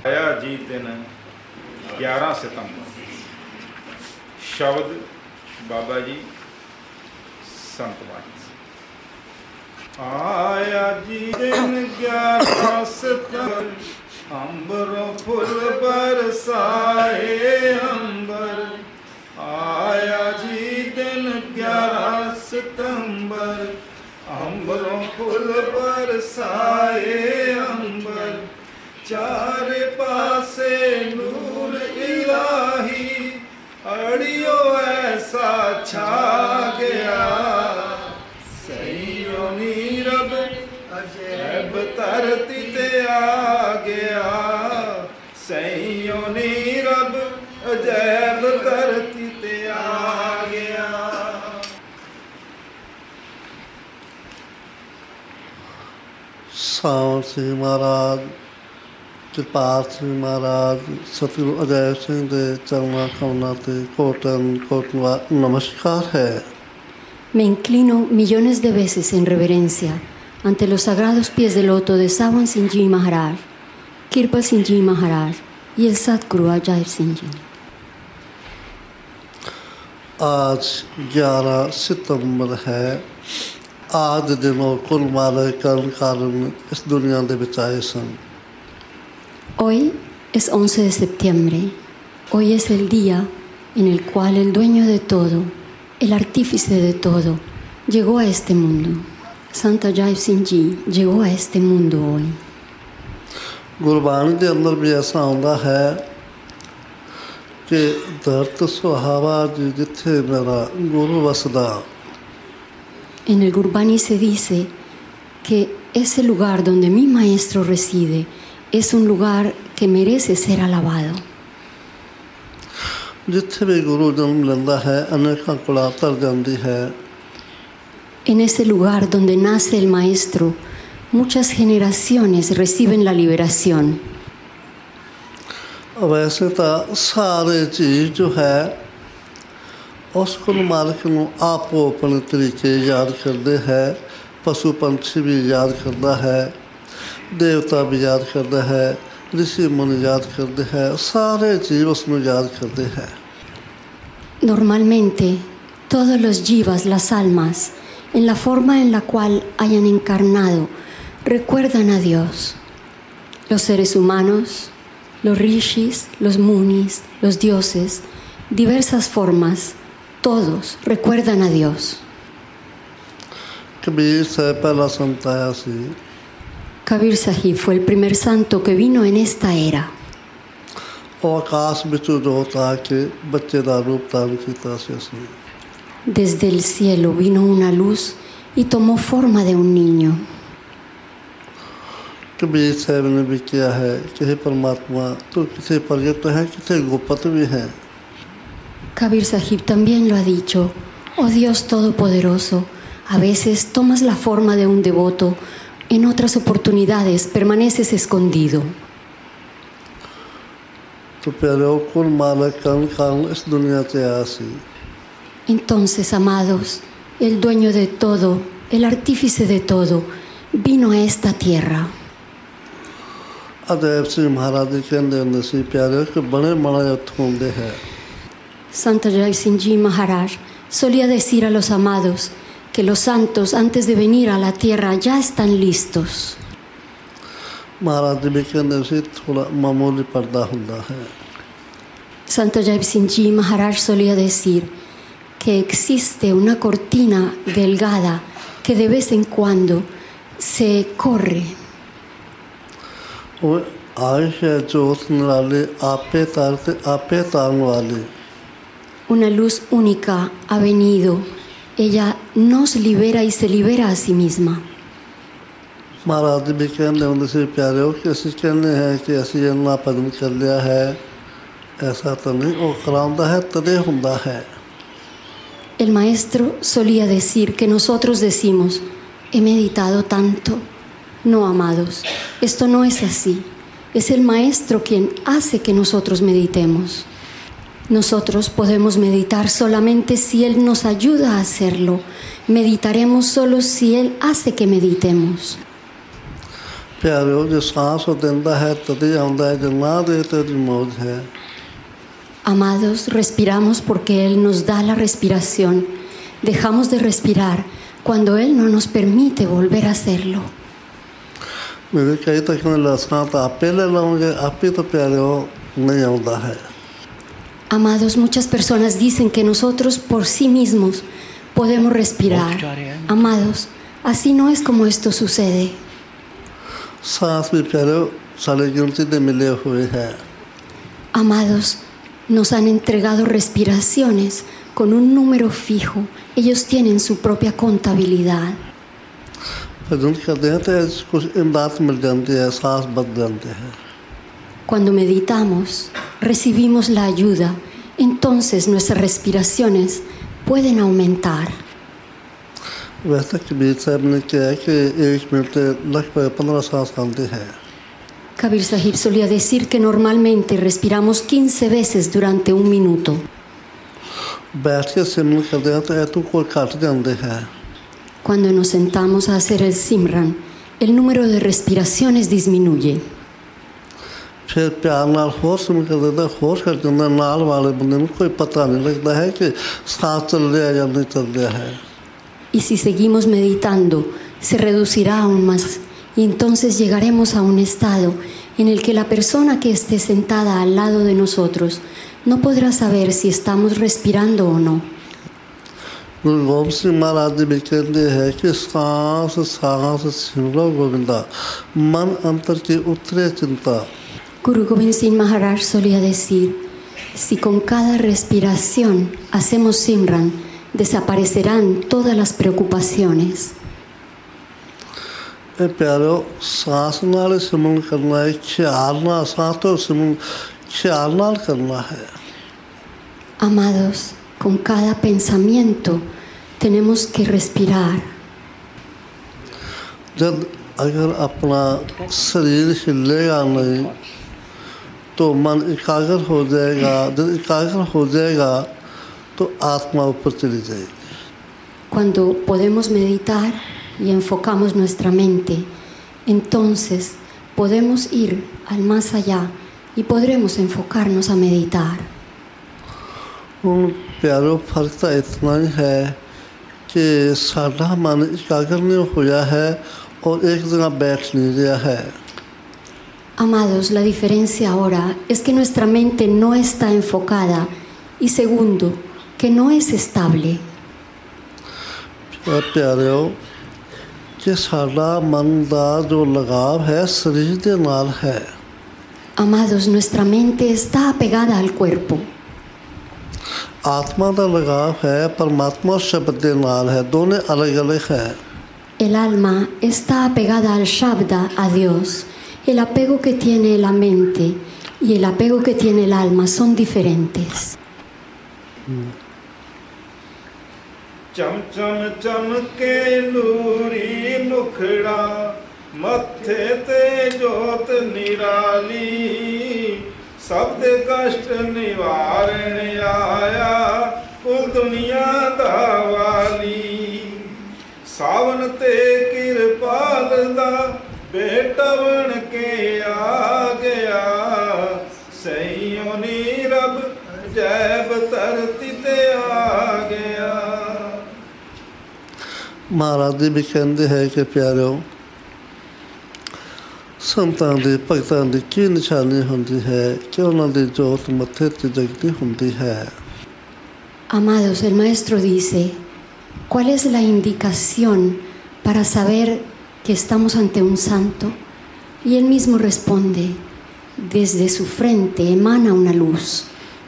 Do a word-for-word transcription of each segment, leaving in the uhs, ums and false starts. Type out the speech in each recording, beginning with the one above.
ਆਇਆ ਜੀ ਦਿਨ ਗਿਆਰਾਂ ਸਤੰਬਰ। ਸ਼ਬਦ ਬਾਬਾ ਜੀ ਸੰਤ ਬਾਣੀ। ਆਇਆ ਜੀ ਦਿਨ ਗਿਆਰਾਂ ਸਤੰਬਰ, ਅੰਬਰੋਂ ਫੁੱਲ ਬਰਸਾਏ ਅੰਬਰ। ਆਇਆ ਜੀ ਦਿਨ ਗਿਆਰਾਂ ਸਤੰਬਰ, ਅੰਬਰੋਂ ਫੁੱਲ ਬਰਸਾਏ ਅੰਬਰ। ਚਾਰੇ ਪਾਸੇ ਨੂਰ ਇਲਾਹੀ, ਅੜਿਓ ਐਸਾ ਛਾ ਗਿਆ। ਸਈਓ ਨੀਰਬ ਅਜੈਬ ਧਰਤੀ ਤੇ ਆ ਗਿਆ। ਸਈਓ ਨੀਰਬ ਅਜੈਬ ਧਰਤੀ ਤੇ ਆ ਗਿਆ। ਸਾਵਣ ਸਿੰਘ ਮਹਾਰਾਜ, ਕਿਰਪਾਲ ਸਿੰਘ ਮਹਾਰਾਜ, ਸਤਿਗੁਰੂ ਅਜੈ ਸਿੰਘ ਦੇ ਚਰਨਾਂ ਕਮਲਾਂ ਤੇ ਕੋਟਨ ਕੋਟਨਵਾ ਨਮਸਕਾਰ ਹੈ। Me inclino millones de veces en reverencia ante los sagrados pies de loto de Sawan Singh Ji Maharaj, Kirpal Singh Ji Maharaj y el Satguru Ajay Singh Ji। आज ग्यारह सितंबर है। आज दिनों कुल मारे कर्म कारण इस दुनिया दे विच आए सन। Hoy es once de septiembre. Hoy es el día en el cual el dueño de todo, el artífice de todo, llegó a este mundo. Santa Ajay Singh Ji llegó a este mundo hoy। Gurbani के अंदर भी ऐसा आंदा है कि धरत सुहावा जी जिथे मेरा गुरु वसदा। En el Gurbani se dice que ese lugar donde mi maestro reside es un lugar que merece ser alabado। जिथे भी गुरु जन्म लेंदा है अनेकां कुला तर जांदी है। En ese lugar donde nace el maestro, muchas generaciones reciben la liberación। वैसे तो सारे चीज जो है उस कुल मालिक नूं आपो अपने तरीके याद करते हैं। पशु पंछी भी याद करता है, देवता भी याद करता है, ऋषि मुनि याद करते हैं, सारे जीव उसनूं याद करते हैं। Normalmente, todos los jivas, las almas, en la forma en la cual hayan encarnado, recuerdan a Dios. Los seres humanos, los rishis, los munis, los dioses, diversas formas, todos recuerdan a Dios। Kabir साहब पहला संत आया सी। Kabir Sahib fue el primer santo que vino en esta era। और आकाश विचों जोत आके बच्चे दा रूप धारण कीता सी उसने। Desde el cielo vino una luz y tomó forma de un niño। Kabir साहब ने भी किया है कि हे परमात्मा तू किसे प्रगट है, किसे गुप्त भी है। Kabir Sahib también lo ha dicho: oh Dios Todopoderoso, a veces tomas la forma de un devoto, en otras oportunidades permaneces escondido। तो प्यारे कुल मालिक कर्म कारण इस दुनिया से आया सी। Entonces, amados, el dueño de todo, el artífice de todo, vino a esta tierra। Ajaib सिंह महाराज जी कहते होंदे सी प्यारे कि बड़े माड़े उत्थों हुंदे है। Santa Ajay Singh Ji Maharaj solía decir a los amados que los santos antes de venir a la tierra ya están listos। महाराज जी भी कहते सी थोड़ा मामूली पर्दा हुंदा है। Santa Ajay Singh Ji Maharaj solía decir que existe una cortina delgada que de vez en cuando se corre। वो आयुष है जोत निराले आपे तारते आपे तारने वाले। Una luz única ha venido, ella nos libera y se libera a sí misma। महाराज जी भी कहते होंदे सी प्यारे कि असीं कहने हैं कि असीं इन्ना भजन कर लिया है, ऐसा तो नहीं, वो कराउंदा है तदे हुंदा है। El maestro solía decir que nosotros decimos: he meditado tanto. No, amados, esto no es así. Es el maestro quien hace que nosotros meditemos। Nosotros podemos meditar solamente si él nos ayuda a hacerlo। Meditaremos solo si él hace que meditemos। प्यारो जो सांस वो देंदा है तभी आंदा है जो ना दे तेरी मौज है. Amados, respiramos porque Él nos da la respiración. Dejamos de respirar cuando Él no nos permite volver a hacerlo. मेरे कई तक में लसां तो आपे ले लाऊंगे आप ही तो प्यारे हो नहीं आंदा है. Amados, muchas personas dicen que nosotros por sí mismos podemos respirar. Amados, así no es como esto sucede. सांस भी प्यारे सारे गिनती दे मिले हुए हैं. Amados, nos han entregado respiraciones con un número fijo. Ellos tienen su propia contabilidad. फिर करते हैं तो कुछ इमदाद मिल जाती है सांस बच जाते हैं. Cuando meditamos, recibimos la ayuda, entonces nuestras respiraciones pueden aumentar. वैसे कबीर साहब ने किया है कि एक मिनट लगभग पंद्रह सांस आती है. Kabir Sahib solía decir que normalmente respiramos quince veces durante un minuto. बैठ के सिमरन करते हैं तो ऐतु कोई घट जाते हैं. Cuando nos sentamos a hacer el Simran, el número de respiraciones disminuye. फिर प्यार नाल होर सिमरन कर देता होर कर जाता नाल वाले बंदे को कोई पता नहीं लगता है कि सांस चल रहा है या नहीं चल रहा है. Y si seguimos meditando, se reducirá aún más. Y entonces llegaremos a un estado en el que la persona que esté sentada al lado de nosotros no podrá saber si estamos respirando o no. Guru गोबिंद सिंह महाराज जी भी कहते हैं कि सांस सांस सिमरो गोविंदा मन अंतर की उतरे चिंता. Guru Gobind Singh Maharaj solía decir, si con cada respiración hacemos Simran, desaparecerán todas las preocupaciones. ए प्यारो सांस नाल सिमरन करना है ख्याल नाल सांस तो सिमरन ख्याल नाल करना है. Amados, con cada pensamiento tenemos que respirar. जब अगर अपना शरीर हिलेगा नहीं तो मन एकाग्र हो जाएगा. जब एकाग्र हो जाएगा तो आत्मा ऊपर चली जाएगी. Cuando podemos meditar y enfocamos nuestra mente, entonces podemos ir al más allá y podremos enfocarnos a meditar. उन प्यारों फर्क तो इतना ही है कि साडा मन एकाग्र नहीं होया है और एक जगह बैठ नहीं रहा है. Amados, la diferencia ahora es que nuestra mente no está enfocada y segundo, que no es estable. प्यारों कि साडा मन दा जो लगाव है शरीर दे नाल है. Amados, nuestra mente está apegada al cuerpo. आत्मा का लगाव है परमात्मा शब्द के नाल है. दोनों अलग अलग है. El alma está apegada al Shabda, a Dios. El apego que tiene la mente y el apego que tiene el alma son diferentes. चम चम चमके नूरी मुखड़ा मत्थे ते जोत निराली शब्द कष्ट निवारण आया कुल दुनिया दा वाली सावन ते किरपाल दा बेटा बन के आ गया सैयों नी रब जैब धरती ते आ गया. महाराज जी भी कहते हैं कि प्यारों संतां दी भगतां दी की निशानी होंदी है कि उन्हां दी जोत मत्थे ते जगदी होंदी है. Amados, el maestro dice, ¿cuál es la indicación para saber que estamos ante un santo? Y él mismo responde, desde su frente emana una luz.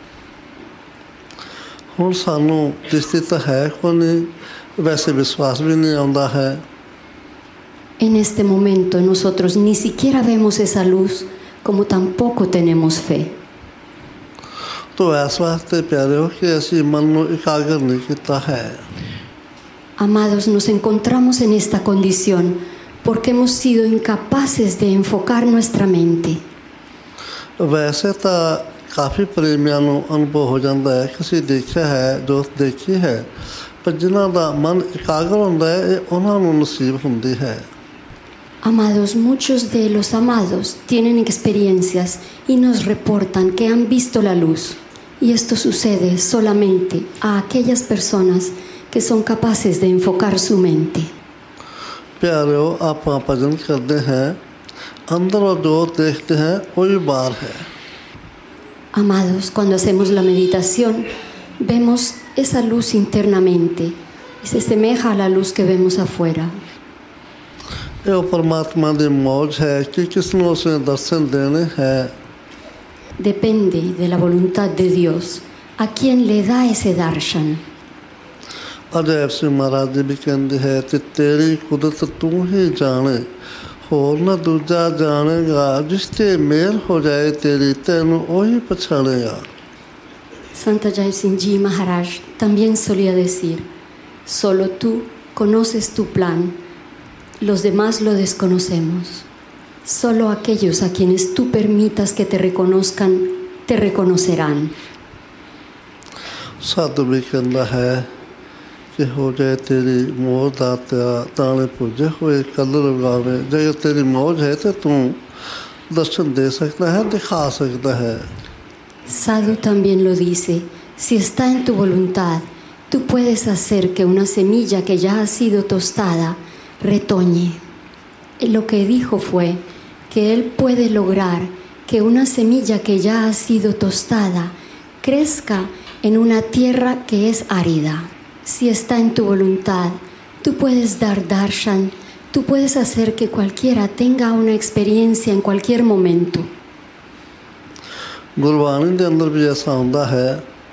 हुण सानू दिसदी तां है कोई नहीं वैसे विश्वास भी नहीं आउंदा है. En este momento nosotros ni siquiera vemos esa luz, como tampoco tenemos fe. तो इस वास्ते प्यारे हो कि असीं मन नूं एकाग्र नहीं कीता है. Amados, nos encontramos en esta condición porque hemos sido incapaces de enfocar nuestra mente. वैसे तो काफ़ी प्रेमियों नूं अनुभव हो जाता है कि असीं देखिया है जो देखी है पर जिन्हां दा मन एकाग्र हुंदा है उन्हां नूं नसीब हुंदी है. Amados, muchos de los amados tienen experiencias y nos reportan que han visto la luz. Y esto sucede solamente a aquellas personas que son capaces de enfocar su mente. प्यारो आप वहाँ भजन करते हैं अंदर और जो देखते हैं वही बाहर है. Amados, cuando hacemos la meditación, vemos esa luz internamente y se asemeja a la luz que vemos afuera. ये परमात्मा की मौज है कि किसने उसे दर्शन देने हैं. Depende de la voluntad de Dios a quien le da ese darshan. Ajay सिंह महाराज जी भी कहते हैं कि तेरी कुदरत तू ही जाने होर न दूजा जानेगा जिससे मेल हो जाए तेरी तेनू वही पछानेगा. Santa Jai Singh Ji Maharaj también solía decir, solo tú conoces tu plan, los demás lo desconocemos. Solo aquellos a quienes tú permitas que te reconozcan, te reconocerán. साधु भी कहता है कि हो जाए तेरी मौज दात्या ताने पूजे हुए कलर उगावे. जब तेरी मौज है तो तू दर्शन दे सकता है, दिखा सकता है. Sadhu también lo dice, si está en tu voluntad, tú puedes hacer que una semilla que ya ha sido tostada retoñe. Lo que dijo fue que él puede lograr que una semilla que ya ha sido tostada crezca en una tierra que es árida. Si está en tu voluntad, tú puedes dar darshan, tú puedes hacer que cualquiera tenga una experiencia en cualquier momento. Gurbani के अंदर भी ऐसा होता है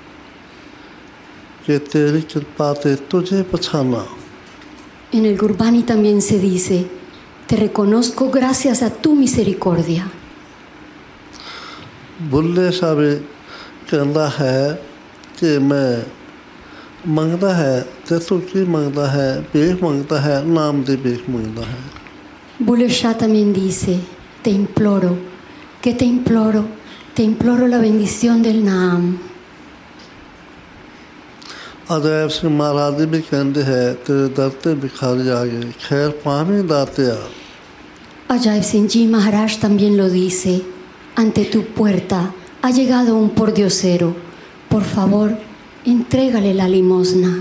कि तेरी कृपा ते तुझे पछाना. En el Gurbani también se dice, te reconozco gracias a tu misericordia. Bulleh शाह भी कहता है कि मैं मंगता है ते तू की मंगता है, भीख मंगता है, नाम दी भीख मंगता है. Buller Shah también dice, te imploro, que te imploro, te imploro la bendición del Naam. Ajay सिंह महाराज जी भी कहते हैं तेरे दर ते भिखारी आ गए खैर पानी दात्या. Ajay Singh Ji Maharaj también lo dice, ante tu puerta ha llegado un pordiosero, por favor, entrégale la limosna.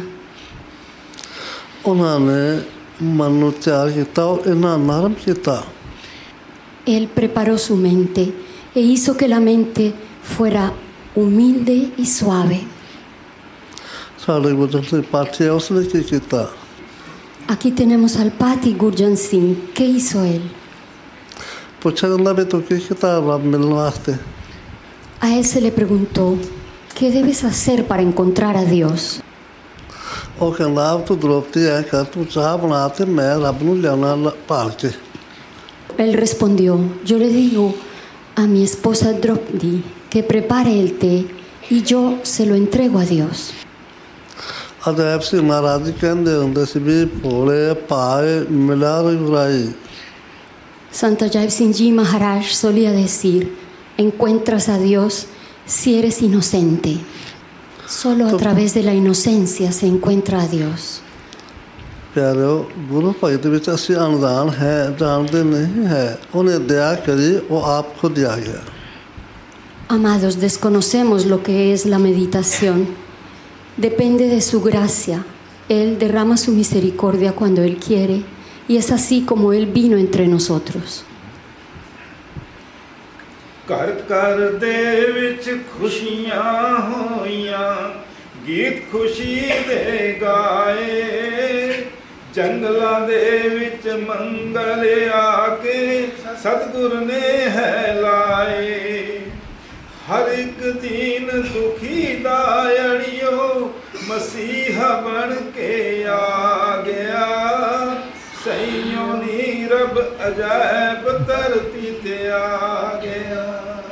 उन्होंने मन नूं तैयार किया और इन्ना नरम किया. Él preparó su mente e hizo que la mente fuera humilde y suave. साढ़े गुजर से पाठी है उसने की किया. Aquí tenemos al Pati Gurjan Singh. ¿Qué hizo él? पूछा जाता भी तू की किया रब मिलने वास्ते. A él se le preguntó, ¿qué debes hacer para encontrar a Dios? ਉਹ ਕਹਿੰਦਾ ਤੂੰ ਦਰੋਪਤੀ ਐ ਕਰ ਤੂੰ ਚਾਹ ਬਣਾ ਤੇ ਮੈਂ ਰੱਬ ਨੂੰ ਲਿਆਉਣਾ ਭਾਲ ਕੇ. Él respondió, yo le digo a mi esposa Draupadi que prepare el té y yo se lo entrego a Dios. Ajaib ਸਿੰਘ ਮਹਾਰਾਜ ਜੀ ਕਹਿੰਦੇ ਹੁੰਦੇ ਸੀ ਵੀ ਭੋਲੇ ਭਾਏ ਮਿਲਾ ਰੁਰਾਈ. Santa Jai Singh Ji Maharaj solía decir, encuentras a Dios si eres inocente. Solo a través de la inocencia se encuentra a Dios. ਪਿਆਰਿਓ ਗੁਰੂ ਭਗਤ ਵਿੱਚ ਅਸੀਂ ਅਣਜਾਣ ਹੈ ਜਾਣਦੇ ਨਹੀਂ ਹੈ. ਉਹਨੇ ਦਇਆ ਕਰੀ ਉਹ ਆਪ ਖੁਦ ਆ ਗਿਆ. Amados, desconocemos lo que es la meditación. Depende de su gracia. Él derrama su misericordia cuando Él quiere y es así como Él vino entre nosotros. ਘਰ ਘਰ ਦੇ ਵਿੱਚ ਖੁਸ਼ੀਆਂ ਹੋਈਆਂ ਗੀਤ ਖੁਸ਼ੀ ਦੇ ਗਾਏ ਜੰਗਲਾਂ ਦੇ ਵਿੱਚ ਮੰਗਲ ਆ ਕੇ ਸਤਿਗੁਰ ਨੇ ਹੈ ਲਾਏ ਹਰ ਇੱਕ ਦੀਨ ਦੁਖੀ ਦਾ ਅੜਿਓ ਮਸੀਹਾ ਬਣ ਕੇ ਆ ਗਿਆ ਸਈਓ ਨੀ ਰੱਬ ਅਜਾਇਬ ਧਰਤੀ ਤੇ ਆ ਗਿਆ.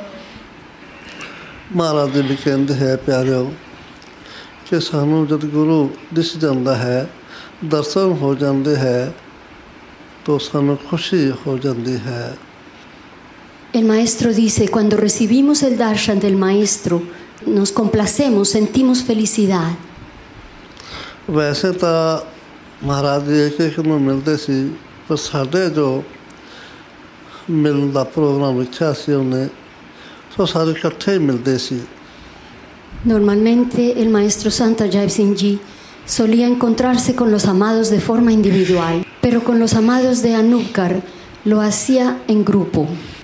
ਮਹਾਰਾਜ ਜੀ ਵੀ ਕਹਿੰਦੇ ਹੈ ਪਿਆਰਿਓ ਕਿ ਸਾਨੂੰ ਜਦ ਗੁਰੂ ਦਿਸ ਜਾਂਦਾ ਹੈ ਦਰਸ਼ਨ ਹੋ ਜਾਂਦੇ ਹੈ ਤਾਂ ਸਾਨੂੰ ਖੁਸ਼ੀ ਹੋ ਜਾਂਦੀ ਹੈ. El maestro dice, cuando recibimos el darshan del maestro, nos complacemos, sentimos felicidad. ਵੈਸੇ ਤਾਂ ਮਹਾਰਾਜ ਜੀ ਇੱਕ ਇੱਕ ਨੂੰ ਮਿਲਦੇ ਸੀ ਪਰ ਸਾਡੇ ਜੋ ਮਿਲਣ ਦਾ ਪ੍ਰੋਗਰਾਮ ਰੱਖਿਆ ਸੀ ਉਹਨੇ ਸੋ ਸਾਰੇ ਇਕੱਠੇ ਹੀ ਮਿਲਦੇ ਸੀ। Normalmente el maestro Santa Jai Singh Ji solía encontrarse con los amados de forma individual, pero con los amados de Anupkar lo hacía en grupo.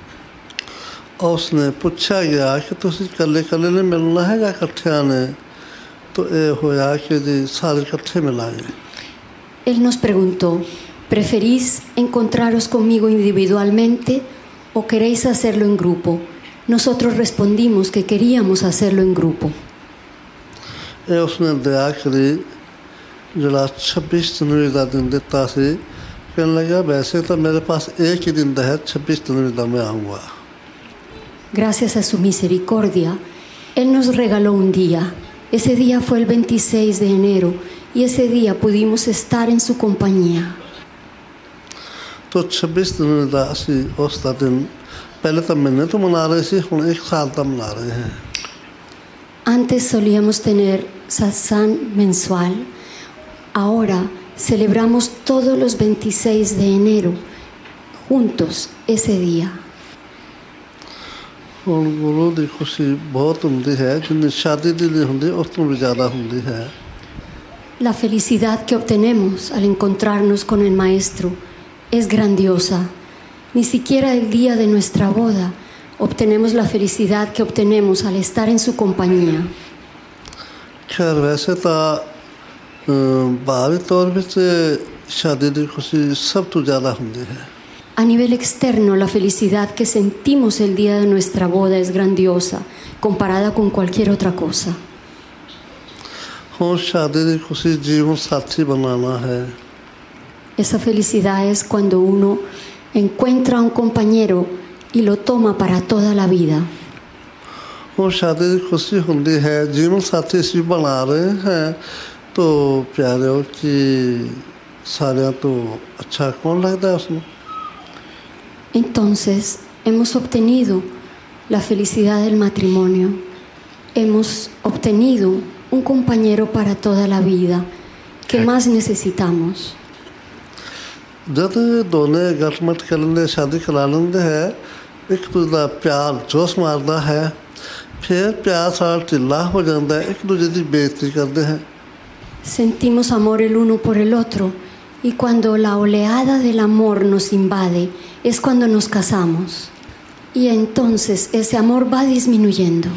ਉਸਨੇ ਪੁੱਛਿਆ ਗਿਆ ਕਿ ਤੁਸੀਂ ਇਕੱਲੇ ਇਕੱਲੇ ਨੇ ਮਿਲਣਾ ਹੈ ਜਾਂ ਇਕੱਠਿਆਂ ਨੇ ਤਾਂ ਇਹ ਹੋਇਆ ਕਿ ਜੀ ਸਾਰੇ ਇਕੱਠੇ ਮਿਲਾਂਗੇ। Él nos preguntó, ¿preferís encontraros conmigo individualmente o queréis hacerlo en grupo? Nosotros respondimos que queríamos hacerlo en grupo. ਇਹ ਉਸਨੇ ਦਇਆ ਕਰੀ ਜਿਹੜਾ ਛੱਬੀ ਜਨਵਰੀ ਦਾ ਦਿਨ ਦਿੱਤਾ ਸੀ ਕਹਿਣ ਲੱਗਾ ਵੈਸੇ ਤਾਂ ਮੇਰੇ ਪਾਸ ਇੱਕ ਹੀ ਦਿਨ ਦਾ ਹੈ ਛੱਬੀ ਜਨਵਰੀ ਦਾ ਮੈਂ ਆਊਂਗਾ। Gracias a su misericordia, Él nos regaló un día. Ese día fue el veintiséis de enero y ese día pudimos estar en su compañía. तो छब्बीस जनवरी ਦਾ ਅਸੀਂ ਉਸ ਦਾ ਦਿਨ ਪਹਿਲੇ ਤਾਂ ਮਹੀਨੇ ਤੋਂ ਮਨਾ ਰਹੇ ਸੀ ਹੁਣ ਇੱਕ ਸਾਲ ਤੋਂ ਮਨਾ ਰਹੇ ਹਾਂ। Antes solíamos tener satsang mensual. Ahora celebramos todos los veintiséis de enero juntos ese día. ਹੁਣ ਗੁਰੂ ਦੀ ਖੁਸ਼ੀ ਬਹੁਤ ਹੁੰਦੀ ਹੈ ਜਿੰਨੀ ਸ਼ਾਦੀ ਦੀ ਲਈ ਹੁੰਦੀ ਉਸ ਤੋਂ ਵੀ ਜ਼ਿਆਦਾ ਹੁੰਦੀ ਹੈ। La felicidad que obtenemos al encontrarnos con el maestro es grandiosa. Ni siquiera el día de nuestra boda obtenemos la felicidad que obtenemos al estar en su compañía. ਖੈਰ ਵੈਸੇ ਤਾਂ ਬਾਹਰੀ ਤੌਰ ਵਿੱਚ ਸ਼ਾਦੀ ਦੀ ਖੁਸ਼ੀ ਸਭ ਤੋਂ ਜ਼ਿਆਦਾ ਹੁੰਦੀ ਹੈ। A nivel externo, la felicidad que sentimos el día de nuestra boda es grandiosa, comparada con cualquier otra cosa. ਹੁਣ ਸ਼ਾਦੀ ਦੀ ਖੁਸ਼ੀ ਜੀਵਨ ਸਾਥੀ ਬਣਾਉਣਾ ਹੈ। Esa felicidad es cuando uno encuentra a un compañero y lo toma para toda la vida. ਹੁਣ ਸ਼ਾਦੀ ਦੀ ਖੁਸ਼ੀ ਹੁੰਦੀ ਹੈ ਜੀਵਨ ਸਾਥੀ ਅਸੀਂ ਬਣਾ ਰਹੇ ਹਾਂ तो प्यारे कि सारे तो अच्छा कौन लगता है उसमें। Entonces hemos obtenido la felicidad del matrimonio, hemos obtenido un compañero para toda la vida que más necesitamos. जब दोनों गटमट कर लेंगे शादी करा लेंगे है एक दूसरे का प्यार जोश मारता है फिर प्यार सारा ढिला हो जाता है एक दूसरे की बेइज्जती करते हैं। Sentimos amor el uno por el otro y cuando la oleada del amor nos invade es cuando nos casamos y entonces ese amor va disminuyendo.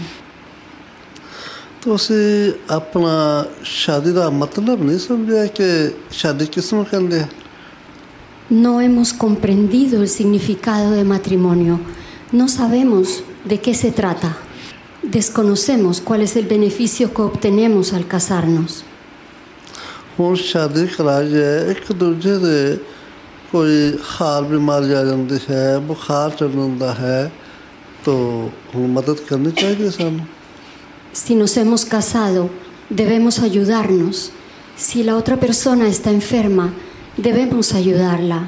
तो उसे अपना शादी का मतलब नहीं समझा कि शादी किसमें करते हैं। No hemos comprendido el significado de matrimonio, no sabemos de qué se trata, desconocemos cuál es el beneficio que obtenemos al casarnos. ਹੁਣ ਸ਼ਾਦੀ ਕਰਾਈ ਹੈ ਇੱਕ ਦੂਜੇ ਦੇ ਕੋਈ ਹਾਰ ਬਿਮਾਰੀ ਆ ਜਾਂਦੀ ਹੈ ਬੁਖਾਰ ਚੜ ਜਾਂਦਾ ਹੈ ਤਾਂ ਹੁਣ ਮਦਦ ਕਰਨੀ ਚਾਹੀਦੀ ਸਾਨੂੰ। Si nos hemos casado, debemos ayudarnos. Si la otra persona está enferma, debemos ayudarla.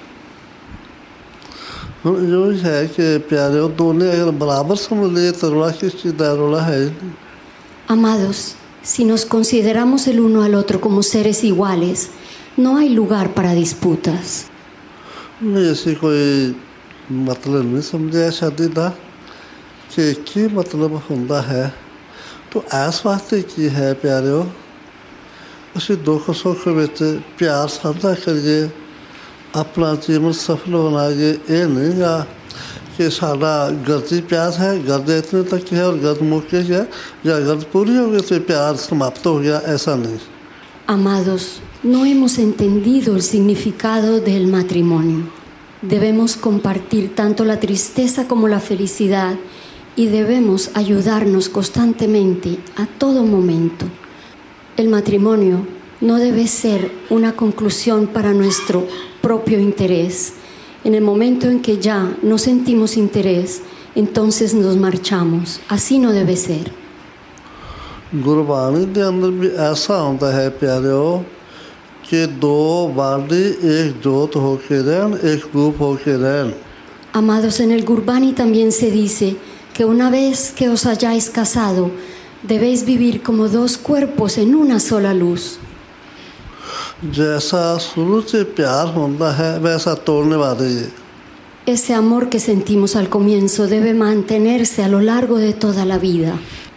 ਹੁਣ ਜੋ ਹੈ ਕਿ ਪਿਆਰੇ ਉਹ ਦੋਨੇ ਅਗਰ ਬਰਾਬਰ ਸਮਝ ਲਏ ਤਾਂ ਰੌਲਾ ਕਿਸ ਚੀਜ਼ ਦਾ ਰੌਲਾ ਹੈ। Amados, si nos consideramos el uno al otro como seres iguales, no hay lugar para disputas. नहीं ऐसी कोई मतलब नहीं समझा शादी का कि की मतलब होता है तो इस वास्ते की है प्यारे ਅਸੀਂ ਦੁੱਖ ਸੁੱਖ ਵਿੱਚ ਪਿਆਰ ਸਾਂਝਾ ਕਰੀਏ ਆਪਣਾ ਜੀਵਨ ਸਫਲ ਬਣਾਈਏ ਇਹ ਨਹੀਂ ਗਾ कि सारा गर्जी प्यार है गर्ज इतने तक है और गर्ज मुक्के है या गर्ज पूरी हो गई तो प्यार समाप्त हो गया ऐसा नहीं। Amados, no hemos entendido el significado del matrimonio. Debemos compartir tanto la tristeza como la felicidad y debemos ayudarnos constantemente a todo momento. El matrimonio no debe ser una conclusión para nuestro propio interés. En el momento en que ya no sentimos interés, entonces nos marchamos. Así no debe ser. Gurbani के अंदर भी ऐसा होता है प्यारे कि दो बाडी एक जोत होके रहन एक रूप होके रहन। Amados, en el Gurbani también se dice que una vez que os hayáis casado, debéis vivir como dos cuerpos en una sola luz. जैसा शुरू से प्यार होता है वैसा तोड़ने वाले ये। ese amor que sentimos al comienzo debe mantenerse a lo largo de toda la vida.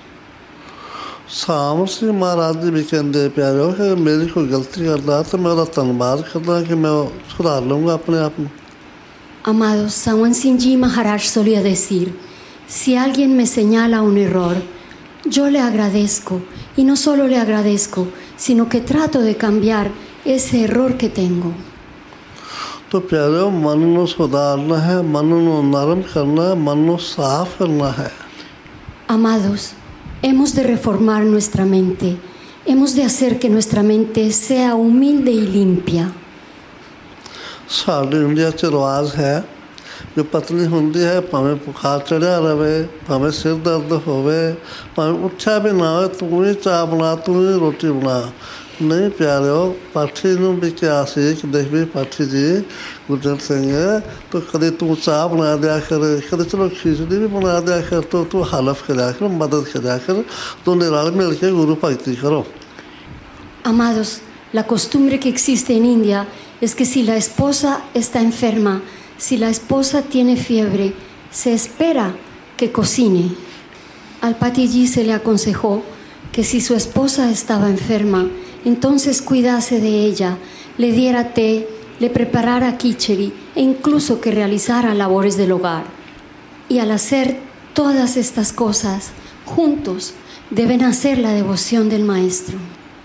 सामर सिंह महाराज जी भी कहते प्यारे कि मेरी कोई गलती करता तो मैं उसका धन्यवाद करता कि मैं सुधार लूँगा अपने आप में. Amados, Sawan Singhji Maharaj solía decir, si alguien me señala un error, yo le agradezco, y no solo le agradezco, sino que trato de cambiar ese error que tengo. तो प्यारे मन को सुधारना है, मन को नरम करना है, मन को साफ करना है. Amados, hemos de reformar nuestra mente, hemos de hacer que nuestra mente sea humilde y limpia. साढ़े इंडिया च रिवाज है जो पत्नी होंगी है भावें बुखार चढ़िया रहे, भावें सिर दर्द होवे, भावें उठा भी ना हो, तू ही चाह बना, तू ही रोटी बना. नहीं प्यारे हो, पाठी ने भी क्या सीख देख भी पाठी जी गुरजंत सिंह तो कभी तू चाह बना दिया कर, कभी चलो खिचड़ी भी बना दिया कर, तो तू हलफ करा कर, मदद करा कर, तो निराल मिल के गुरु भक्ति करो. Amados, la costumbre que existe en India es que si la esposa está enferma, si la esposa tiene fiebre, se espera que cocine. Al Patiji se le aconsejó que si su esposa estaba enferma, entonces cuidase de ella, le diera té, le preparara khichdi e incluso que realizara labores del hogar. Y al hacer todas estas cosas, juntos deben hacer la devoción del Maestro.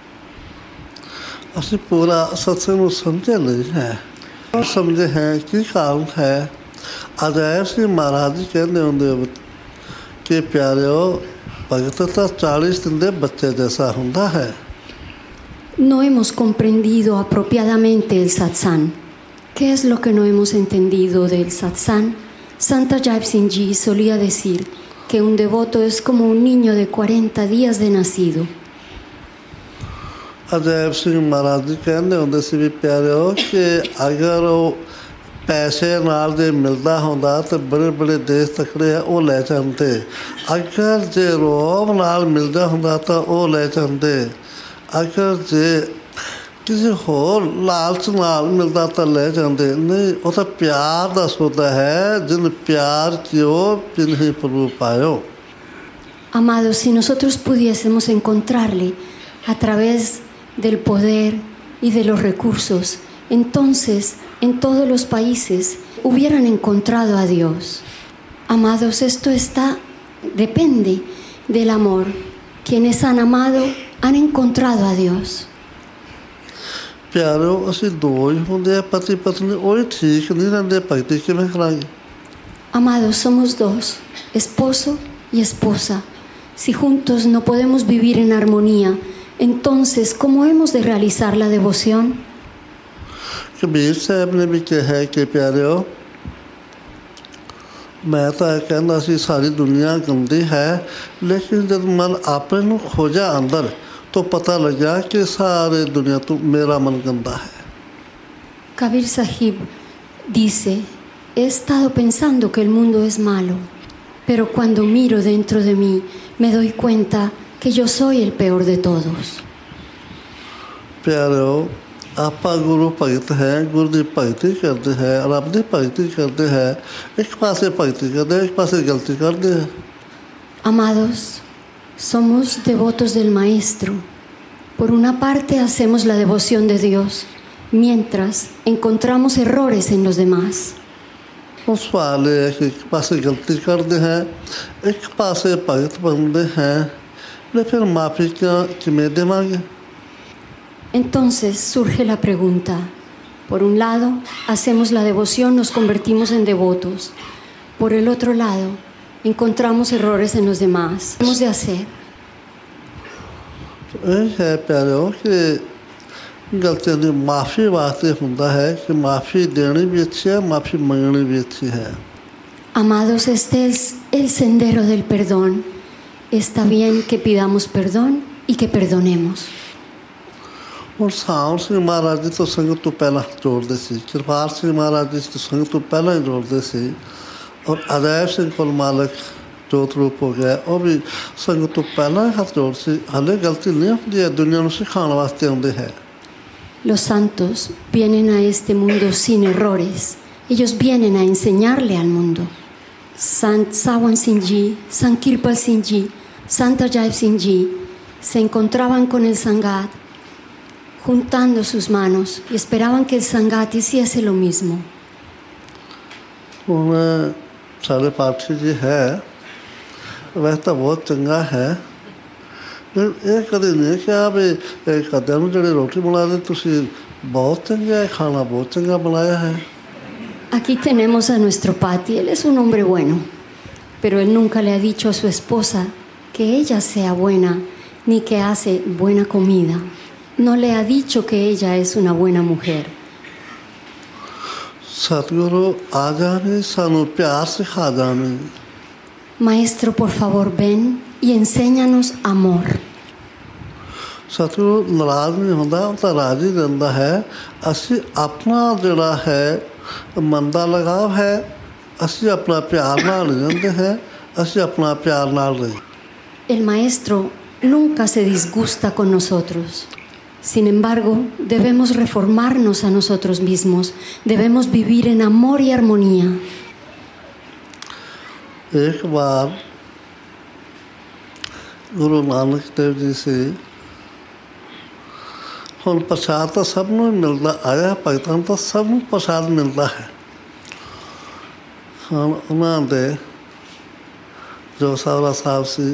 ਅਸੀਂ ਪੂਰਾ ਸਤਸੰਗ ਨੂੰ ਸਮਝੇ ਨਹੀਂ ਹੈ, ਸਮਝੇ ਹੈ ਕੀ ਕਾਰਨ ਹੈ. ਅਜੈਬ ਸਿੰਘ ਮਹਾਰਾਜ ਜੀ ਕਹਿੰਦੇ ਹੁੰਦੇ ਕਿ ਪਿਆਰਿਓ ਭਗਤ ਤਾਂ ਚਾਲੀਸ ਦਿਨ ਦੇ ਬੱਚੇ ਜੈਸਾ ਹੁੰਦਾ ਹੈ. No hemos comprendido apropiadamente el satsang. ¿Qué es lo que no hemos entendido del satsang? Santa Jai Singh Ji solía decir que un devoto es como un niño de cuarenta días de nacido. Ajaib ਸਿੰਘ ਮਹਾਰਾਜ ਜੀ ਕਹਿੰਦੇ ਹੁੰਦੇ ਸੀ ਵੀ ਪਿਆਰਿਓ ਕਿ ਅਗਰ ਉਹ ਪੈਸੇ ਨਾਲ ਜੇ ਮਿਲਦਾ ਹੁੰਦਾ ਤਾਂ ਬੜੇ ਬੜੇ ਦੇਸ਼ ਤਕੜੇ ਆ ਉਹ ਲੈ ਜਾਂਦੇ, ਅਗਰ ਜੇ ਰੋਬ ਨਾਲ ਮਿਲਦਾ ਹੁੰਦਾ ਤਾਂ ਉਹ ਲੈ ਜਾਂਦੇ, ਅਗਰ ਜੇ ਕਿਸੇ ਹੋਰ ਲਾਲਚ ਨਾਲ ਮਿਲਦਾ ਤਾਂ ਲੈ ਜਾਂਦੇ. ਨਹੀਂ, ਉਹ ਤਾਂ ਪਿਆਰ ਦਾ ਸੌਦਾ ਹੈ, ਜਿਨ ਪਿਆਰ ਕਿਓ ਤਿਨਹੀ ਪ੍ਰਭੂ ਪਾਇਓ. Amados, si nosotros pudiésemos encontrarle a través del poder y de los recursos, entonces en todos los países hubieran encontrado a Dios. Amados, esto está, depende del amor. Quienes han amado han encontrado a Dios. ਪਿਆਰੋ ਅਸੀਂ ਦੋ ਹੀ ਹੁੰਦੇ ਆ ਪਤੀ ਪਤਨੀ, ਉਹ ਠੀਕ ਨਹੀਂ ਰਹਿੰਦੇ, ਭਗਤੀ ਕਿਵੇਂ ਕਰਾਂਗੇ. Amados, somos dos, esposo y esposa. Si juntos no podemos vivir en armonía, entonces, ¿cómo hemos de realizar la devoción? Kabir ਸਾਹਿਬ ਨੇ ਵੀ ਕਿਹਾ ਕਿ ਪਿਆਰਿਓ ਮੈਂ ਤਾਂ ਕਹਿੰਦਾ ਸੀ ਸਾਰੀ ਦੁਨੀਆ ਗੰਦੀ ਹੈ, ਲੇਕਿਨ ਜਦ ਮਨ ਆਪਣੇ ਨੂੰ ਖੋਜਾ ਅੰਦਰ तो पता लगा कि सारे दुनिया तो मेरा मन गंदा है. Kabir Sahib dice, he estado pensando que el mundo es malo, pero cuando miro dentro de mí me doy cuenta que yo soy el peor de todos. प्यारो आपा गुरु भगत है, गुरु की भगती करते हैं, रब की भगती करते हैं, एक पासे भगती करते हैं, एक पासे गलती करते हैं. Amados, somos devotos del Maestro. Por una parte hacemos la devoción de Dios, mientras encontramos errores en los demás. उस वाले एक पासे गलती करते हैं, एक पासे भगत बनते हैं, लेकिन फिर माफी क्या किमें देवांगे. Entonces surge la pregunta. Por un lado, hacemos la devoción, nos convertimos en devotos. Por el otro lado, encontramos errores en los demás. ¿Qué hemos de hacer? ਇਹ ਹੈ ਪਿਆਰਿਓ ਕਿ ਗਲਤੀਆਂ ਦੀ ਮਾਫੀ ਵਾਸਤੇ ਹੁੰਦਾ ਹੈ ਕਿ ਮਾਫੀ ਦੇਣੀ ਵੀ ਅੱਛੀ ਹੈ, ਮਾਫੀ ਮੰਗਣੀ ਵੀ ਅੱਛੀ ਹੈ. Amados, este es el sendero del perdón. Está bien que pidamos perdón y que perdonemos. ਹੁਣ ਸਾਉਂ ਸਿੰਘ ਮਹਾਰਾਜ ਜੀ ਤੋਂ ਸੰਗਤ ਤੋਂ ਪਹਿਲਾਂ ਜੋੜਦੇ ਸੀ, ਕਿਰਪਾਲ ਸਿੰਘ ਮਹਾਰਾਜ ਜੀ ਤੋਂ ਸੰਗਤ ਤੋਂ ਪਹਿਲਾਂ ਹੀ ਜੋੜਦੇ ਸੀ, ਔਰ ਅਜੈਬ ਸਿੰਘ ਕੋਲ ਮਾਲਕ ਜੋਤ ਰੂਪ ਹੋ ਗਿਆ, ਉਹ ਵੀ ਸੰਗਤ ਤੋਂ ਪਹਿਲਾਂ ਹੱਥ ਜੋੜ ਸੀ. ਹਾਲੇ ਗਲਤੀ ਨਹੀਂ ਹੁੰਦੀ ਹੈ, ਦੁਨੀਆ ਨੂੰ ਸਿਖਾਉਣ ਵਾਸਤੇ ਆਉਂਦੇ ਹੈ. Los santos vienen a este mundo sin errores, Ellos vienen a enseñarle al mundo. Sant Sawan Singh Ji, Sant Kirpal Singh Ji, Sant Ajaib Singh Ji se encontraban con el Sangat juntando sus manos y esperaban que el Sangat hiciese lo mismo. उन्हें सारे पाठी जी है वह तो बहुत चंगा है ये कभी नहीं कि आप एक कदम जड़े रोटी बना दे तुसी बहुत चंगा है खाना बहुत चंगा बनाया है. Aquí tenemos a nuestro Pati, él es un hombre bueno, pero él nunca le ha dicho a su esposa que ella sea buena ni que hace buena comida. No le ha dicho que ella es una buena mujer. सतगुरु आ जाने सानू प्यार सिखा जाने. Maestro, por favor, ven y enséñanos amor. सतगुरु नाराज नहीं होता तो राजी रहता है. असी अपना जड़ा है मंदा लगाव है असी अपना प्यार नाल रहते हैं असी अपना प्यार नाल रहे. El Maestro nunca se disgusta con nosotros. Sin embargo, debemos reformarnos a nosotros mismos. Debemos vivir en amor y armonía. एक बार गुरु नानक देव जी से हम प्रसाद तो सब ਨੂੰ ਮਿਲਦਾ ਆਇਆ ਭਗਤਾਂ ਤਾਂ ਸਭ ਨੂੰ ਪ੍ਰਸਾਦ ਮਿਲਦਾ ਹੈ. ਹੁਣ ਉਹਨਾਂ ਦੇ ਜੋ ਸਾਵਰਾ ਸਾਹਿਬ ਸੀ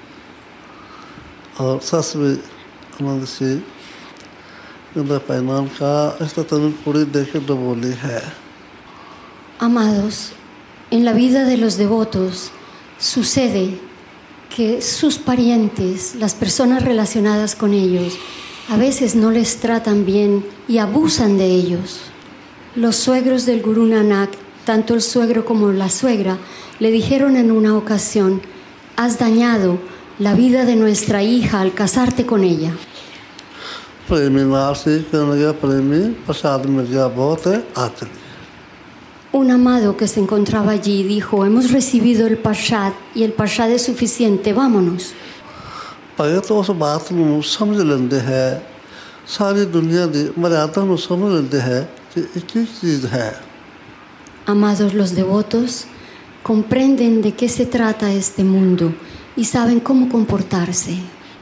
और सस भी उन्होंने से उनका पैनाम का esta también कुड़ी देखे तो बोली है. Amados, en la vida de los devotos sucede que sus parientes, las personas relacionadas con ellos, a veces no les tratan bien y abusan de ellos. Los suegros del Gurú Nanak, tanto el suegro como la suegra, le dijeron en una ocasión: has dañado la vida de nuestra hija al casarte con ella. Un amado que se encontraba allí dijo: hemos recibido el Parshad y el Parshad es suficiente, vámonos. भगत उस बात को समझ लेते हैं सारी दुनिया की मर्यादा को समझ लेते हैं कि एक ही चीज़ है. Amados, los devotos comprenden de qué se trata este mundo y saben cómo comportarse.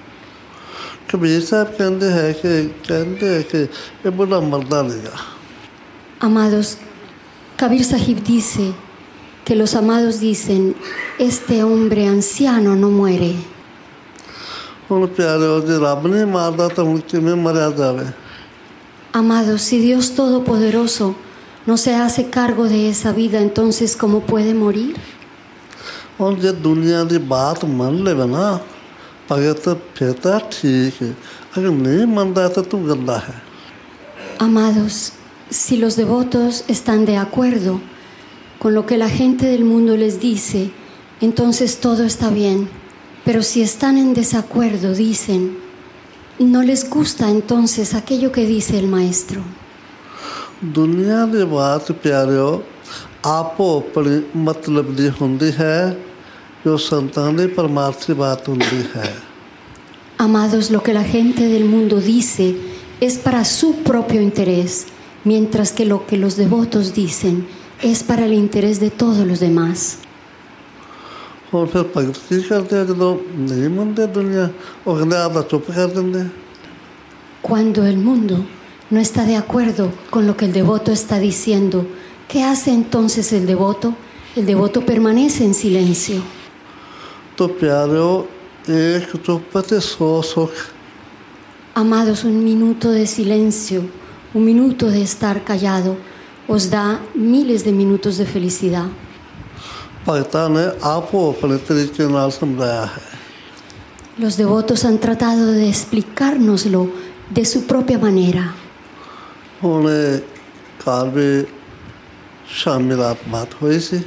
Kabir साहब कहते हैं कि कहते हैं कि ये बुरा मरदा लेगा. Amados, Kabir Sahib dice que los amados dicen: este hombre anciano no muere. ਹੁਣ ਪਿਆਰਿਓ ਜੇ ਰੱਬ ਨੇ ਮਾਰਦਾ ਤਾਂ ਹੁਣ ਕਿਵੇਂ ਮਰਿਆ ਜਾਵੇ. Amados, si Dios Todopoderoso no se hace cargo de esa vida, entonces ¿cómo puede morir? ਹੁਣ ਜੇ ਦੁਨੀਆ ਦੀ ਬਾਤ ਮੰਨ ਲਵੇ ਨਾ ਭਗਤ ਫਿਰ ਤਾਂ ਠੀਕ ਹੈ ਅਗਰ ਨਹੀਂ ਮੰਨਦਾ ਤਾਂ ਤੂੰ ਗੰਦਾ ਹੈ. Amados, si los devotos están de acuerdo con lo que la gente del mundo les dice, entonces todo está bien. Pero si están en desacuerdo, dicen, no les gusta entonces aquello que dice el Maestro. दुनिया की बात प्यारियो आपो अपने मतलब दी हुंदी है जो संतान की परमार्थी बात हुंदी है. Amados, lo que la gente del mundo dice es para su propio interés, mientras que lo que los devotos dicen es para el interés de todos los demás. और फिर भगत की करते हैं जो नहीं मानते दुनिया और कहते आप चुप कर देंगे. Cuando el mundo no está de acuerdo con lo que el devoto está diciendo, ¿qué hace entonces el devoto? El devoto permanece en silencio. तो प्यारियों एक चुप ते सौ सुख. Amados, un minuto de silencio, un minuto de estar callado, os da miles de minutos de felicidad. भगतां ने आपो अपने तरीके नाल समझाया है. Los devotos han tratado de explicárnoslo de su propia manera. हुणे कार में शामी रात बात हुई सी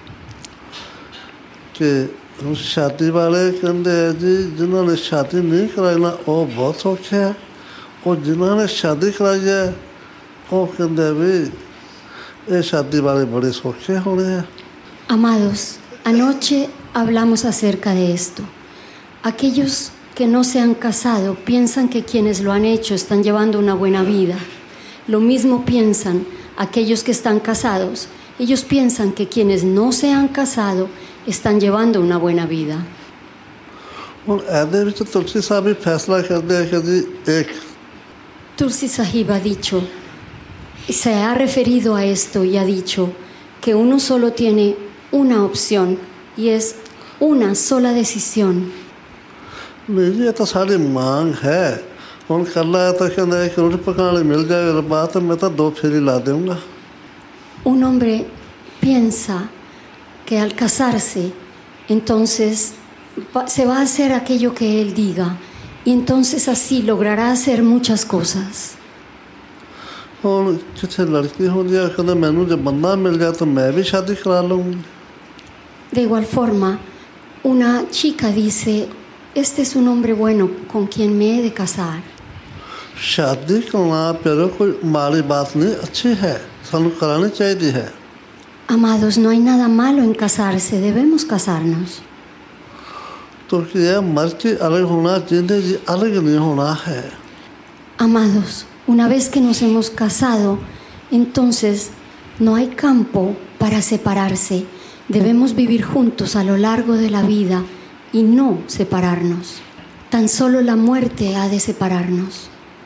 कि शादी वाले कहते हैं जी जिन्होंने शादी नहीं कराई ना वो बहुत सौखे है और जिन्होंने शादी कराई है वो कहते हैं भी ये शादी वाले बड़े सौखे होने हैं. Amados, anoche hablamos acerca de esto. Aquellos que no se han casado piensan que quienes lo han hecho están llevando una buena vida. Lo mismo piensan aquellos que están casados, ellos piensan que quienes no se han casado están llevando una buena vida. ਹੁਣ ਇਹਦੇ ਵਿੱਚ ਤੁਲਸੀ ਸਾਹਿਬ ਵੀ ਫੈਸਲਾ ਕਰਦੇ ਆ ਕਿ ਜੀ ਇੱਕ Tulsi Sahib ha dicho, se ha referido a esto y ha dicho que uno solo tiene una opción y es una sola decisión. ਨਹੀਂ ਜੀ ਇਹ ਤਾਂ ਸਾਡੀ ਮੰਗ ਹੈ ਹੁਣ ਇਕੱਲਾ ਤਾਂ ਕਹਿੰਦਾ ਇੱਕ ਰੋਟੀ ਪਕਾਉਣ ਵਾਲੀ ਮਿਲ ਜਾਵੇ ਰੱਬਾ ਤਾਂ ਮੈਂ ਤਾਂ ਦੋ ਫੇਰੀ ਲਾ ਦੇਵਾਂਗਾ Un hombre piensa que al casarse, entonces va- se va a hacer aquello que él diga y entonces así logrará hacer muchas cosas. ਹੁਣ ਜਿੱਥੇ ਲੜਕੀ ਹੁੰਦੀ ਆ ਕਹਿੰਦਾ ਮੈਨੂੰ ਜੇ ਬੰਦਾ ਮਿਲ ਗਿਆ ਤਾਂ ਮੈਂ ਵੀ ਸ਼ਾਦੀ ਕਰਾ ਲਵਾਂਗੀ De igual forma, una chica dice, este es un hombre bueno con quien me he de casar. ਸ਼ਾਦੀ ਕਰਨਾ ਪਰ ਕੋਈ ਮਾੜੀ ਬਾਤ ਨਹੀਂ ਅੱਛੀ ਹੈ ਸਾਨੂੰ ਕਰਾਉਣੀ ਚਾਹੀਦੀ ਹੈ Amados, no hay nada malo en casarse, debemos casarnos. ਕਿਉਂਕਿ ਇਹ ਮਰਜ਼ੀ ਅਲੱਗ ਹੋਣਾ ਜ਼ਿੰਦਗੀ ਅਲੱਗ ਨਹੀਂ ਹੋਣਾ ਹੈ Amados, una vez que nos hemos casado, entonces no hay campo para separarse. Debemos vivir juntos a lo largo de la vida y no separarnos. Tan solo la muerte ha de separarnos.